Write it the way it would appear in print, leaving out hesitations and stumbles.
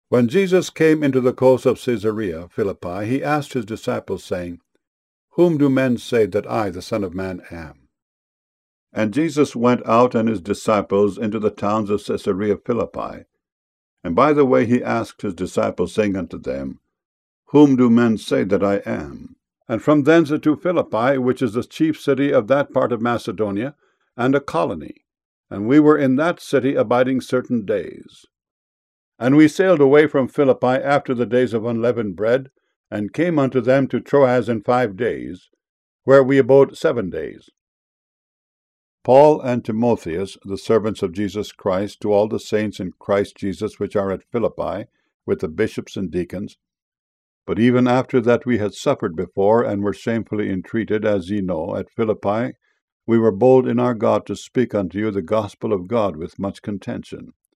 When Jesus came into the coast of Caesarea Philippi, he asked his disciples, saying, Whom do men say that I, the Son of Man, am? And Jesus went out and his disciples into the towns of Caesarea Philippi. And by the way he asked his disciples, saying unto them, Whom do men say that I am? And from thence to Philippi, which is the chief city of that part of Macedonia, and a colony. And we were in that city abiding certain days. And we sailed away from Philippi after the days of unleavened bread, and came unto them to Troas in 5 days, where we abode 7 days. Paul and Timotheus, the servants of Jesus Christ, to all the saints in Christ Jesus which are at Philippi, with the bishops and deacons. But even after that we had suffered before, and were shamefully entreated, as ye know, at Philippi, we were bold in our God to speak unto you the gospel of God with much contention.